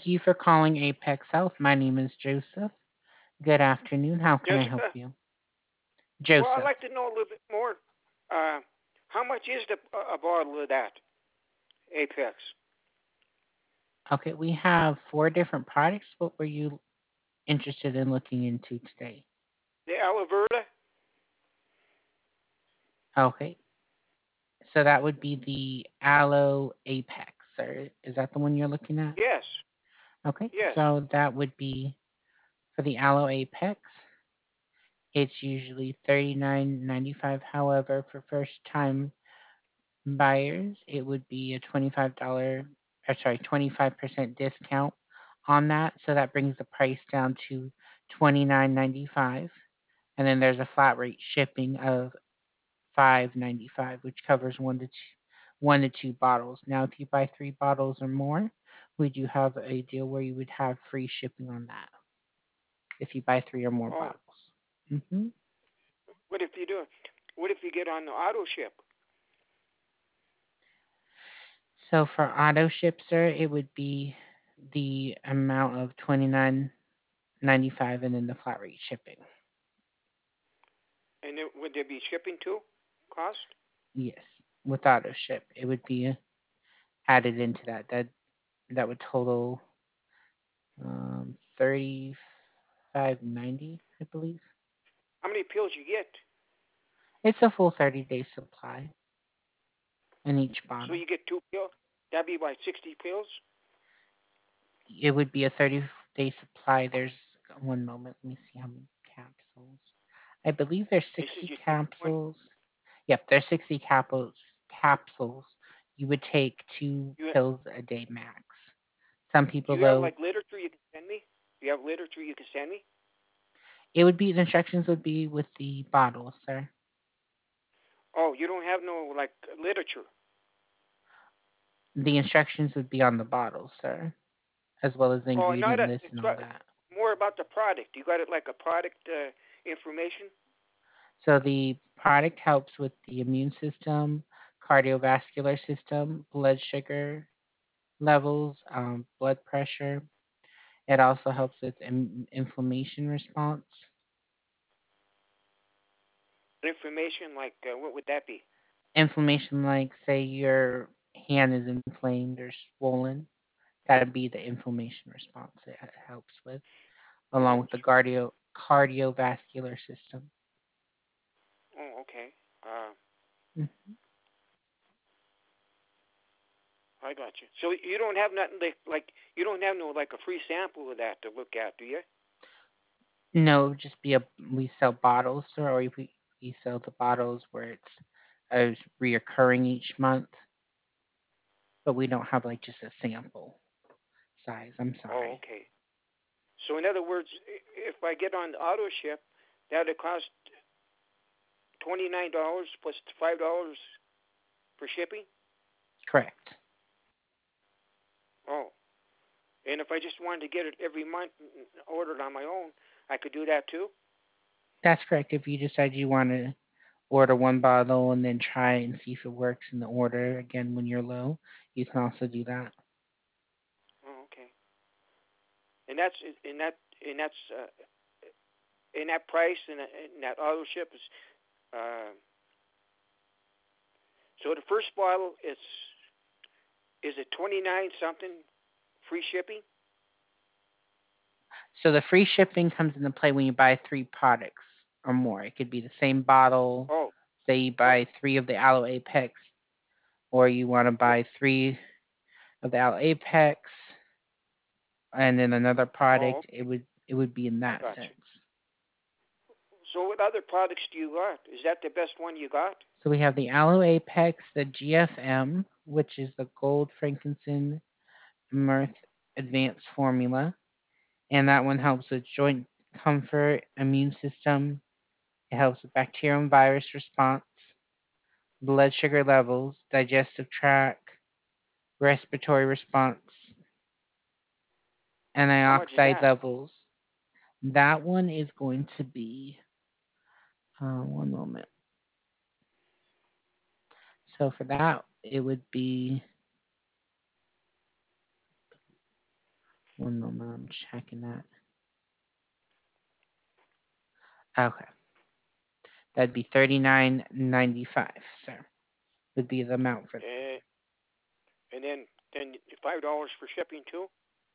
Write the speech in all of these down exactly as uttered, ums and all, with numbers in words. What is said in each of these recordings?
Thank you for calling Apex Health. My name is Joseph. Good afternoon. How can I help Jessica, you? well, I'd Joseph. like to know a little bit more. Uh, how much is the, a bottle of that Apex? Okay, we have four different products. What were you interested in looking into today? The aloe vera? Okay, so that would be the Aloe Apex, sir. Is that the one you're looking at? Yes, Okay, yes. so that would be for the Aloe Apex. It's usually thirty-nine ninety-five. However, for first time buyers, it would be a twenty-five dollars or sorry, twenty-five percent discount on that. So that brings the price down to twenty-nine ninety-five. And then there's a flat rate shipping of five ninety-five, which covers one to two, one to two bottles. Now, if you buy three bottles or more, we do have a deal where you would have free shipping on that if you buy three or more Oh, bottles. hmm what if you do? What if you get on the auto ship? So for auto ship, sir, it would be the amount of twenty-nine ninety-five and then the flat rate shipping. And it, would there be shipping too? Cost? Yes, with auto ship, it would be added into that. That that would total um, thirty-five ninety, I believe. How many pills you get? It's a full thirty day supply in each So bottle. you get two pills? That'd be like sixty pills? It would be a thirty day supply. There's one moment. Let me see how many capsules. I believe there's He says sixty you take one. capsules. Yep, there's sixty capsules. Capsules. You would take two You, pills a day max. Some do people, you have though, like literature you can send me? Do you have literature you can send me? it would be the instructions would be with the bottle, sir. Oh, you don't have no like literature. The instructions would be on the bottle, sir, as well as the Oh, not ingredient a. list and It's all that. more about the product. You got it like a product uh, information. So the product helps with the immune system, cardiovascular system, blood sugar levels, um, blood pressure. It also helps with in- inflammation response. Information like uh, what would that be? Inflammation, like say your hand is inflamed or swollen, that'd be the inflammation response it helps with, along Oh, with the cardio cardiovascular system. oh, okay. Uh, Mm. I got you. So you don't have nothing like like you don't have no like a free sample of that to look at, do you? No, it would just be a we sell bottles, sir, or we we sell the bottles where it's uh, reoccurring each month, but we don't have like just a sample size. I'm Oh, sorry. okay. So in other words, if I get on the auto ship, that'd cost twenty nine dollars plus five dollars for shipping. Correct. Oh, and if I just wanted to get it every month and order it on my own, I could do that too. That's correct. If you decide you want to order one bottle and then try and see if it works in the order again when you're low, you can also do that. Oh, okay. And that's and that and that's uh, in that price and in that auto ship is uh, so the first bottle is is it twenty nine something free shipping? So the free shipping comes into play when you buy three products or more. It could be the same bottle. Oh, Say you oh, buy three of the Aloe Apex, or you want to what? buy three of the Aloe Apex and then another Oh, product. It okay. would it would be in I that got you. sense. So what other products do you got? Is that the best one you got? So we have the Aloe Apex, the G F M, which is the Gold Frankincense Mirth Advanced Formula, and that one helps with joint comfort, immune system. It helps with bacterial and virus response, blood sugar levels, digestive tract, respiratory response, How much is antioxidant that? levels. That one is going to be, uh, one moment. So for that, it would be One moment, I'm checking that. Okay, that'd be thirty-nine ninety-five, sir. Would be the amount for that. And and then then five dollars for shipping too.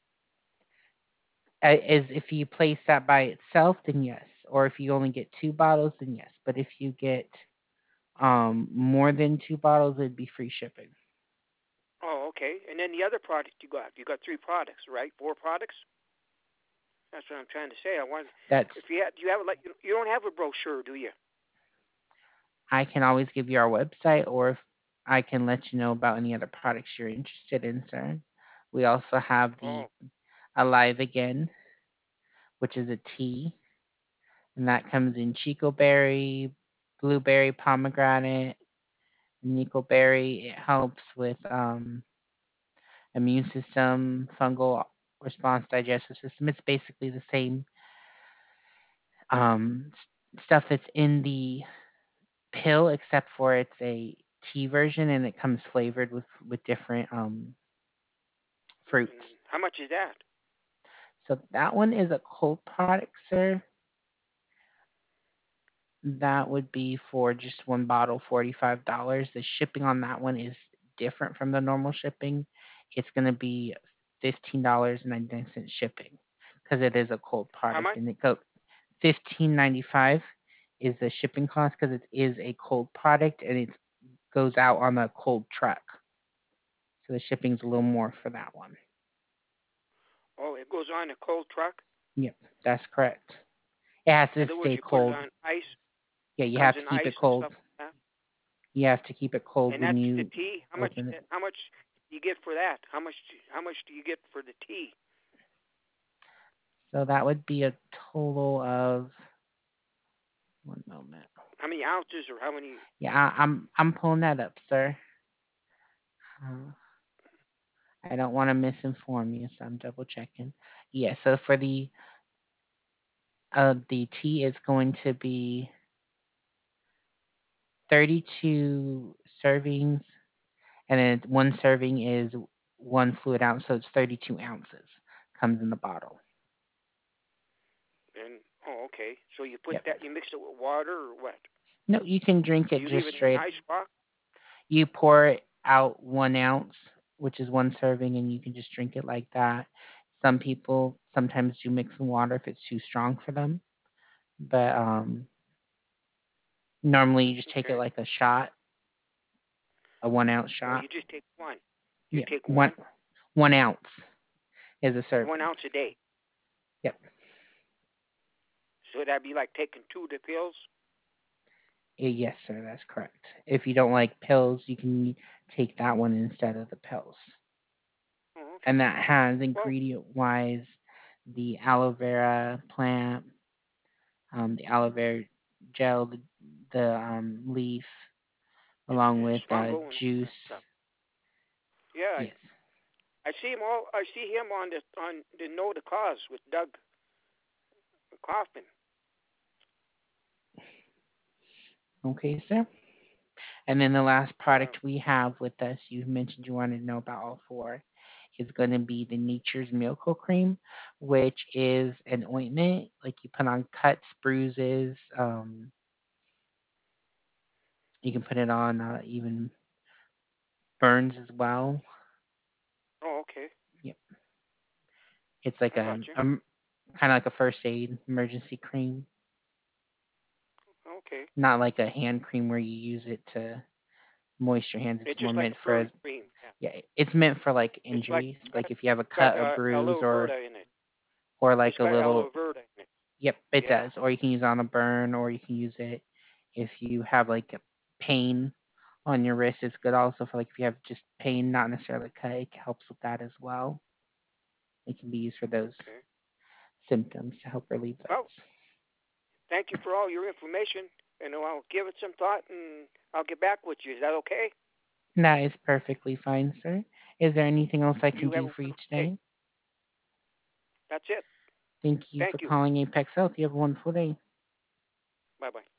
Uh, Is if you place that by itself, then yes. Or if you only get two bottles, then yes. But if you get um more than two bottles, it'd be free shipping. Oh, okay. And then the other product you got, you got three products, right? Four products. That's what I'm trying to say. I want That's if you have, you have like you don't have a brochure, do you? I can always give you our website, or if I can let you know about any other products you're interested in, sir. We also have the Oh, Alive Again, which is a tea, and that comes in chico berry, blueberry, pomegranate, nickel berry. It helps with um, immune system, fungal response, digestive system. It's basically the same um, stuff that's in the pill, except for it's a tea version and it comes flavored with with different um, fruits. how much is that? So that one is a cold product, sir. That would be for just one bottle, forty-five dollars. The shipping on that one is different from the normal shipping. It's going to be fifteen dollars and ninety-nine cents shipping because it is a cold How product much? and it go fifteen ninety-five is the shipping cost because it is a cold product and it goes out on a cold truck. So the shipping's a little more for that one. Oh, it goes on a cold truck. Yep, that's correct. It has In to other words, stay you put it cold. on ice. Yeah, It you comes have to in keep ice it and cold. stuff like that. You have to keep it cold And when that's the you tea. How much? open it. How much do you get for that? How much? How much do you get for the tea? So that would be a total of one moment. How many ounces or how many? Yeah, I, I'm I'm pulling that up, sir. Uh, I don't want to misinform you, so I'm double checking. Yeah, so for the uh the tea is going to be thirty-two servings, and then one serving is one fluid ounce, so it's thirty-two ounces comes in the bottle. And oh, okay. So you put Yep. that. You mix it with water or what? No, you can drink Or it you leave just it in an straight. ice box? You pour out one ounce, which is one serving, and you can just drink it like that. Some people sometimes do mix in water if it's too strong for them, but um, normally you just take it Okay. like a shot, a one ounce Oh, shot. you just take one. You Yeah, take one one. one ounce is a One serving. ounce a day. Yep. So that'd be like taking two of the pills. Yes, sir, that's correct. If you don't like pills, you can take that one instead of the pills. Oh, And okay. that has Well, ingredient wise the aloe vera plant, um, the aloe vera gel, the, the um, leaf, and, along and it's with uh, fungal and all that juice. stuff. Yeah, Yes. I see him all. I see him on the on the Know the Cause with Doug Kaufman. Okay, sir. And then the last Uh, product we have with us, you mentioned you wanted to know about all four, is going to be the Nature's Miracle Cream, which is an ointment like you put on cuts, bruises. Um, you can put it on uh, even burns as well. oh, okay. Yep. It's like I a, got you. a kind of like a first aid emergency cream, Okay. not like a hand cream where you use it to moist your hands. It's It's more just like meant a burn for cream. Yeah. yeah, it's meant for like It's like injuries, it's got like if you have a it's got cut or uh, bruise aloe or vera in it. or It's like a got aloe little. vera in it. Yep, it Yeah. does. Or you can use it on a burn, or you can use it if you have like a pain on your wrist. It's good also for like if you have just pain, not necessarily a cut. It helps with that as well. It can be used for those Okay. symptoms to help relieve Well, those. thank you for all your information, and I'll give it some thought, and I'll get back with you. Is that okay? That is perfectly fine, sir. Is there anything else I can You have do a for you wonderful day. today? That's it. Thank you for Thank you. calling Apex Health. You have a wonderful day. Bye bye.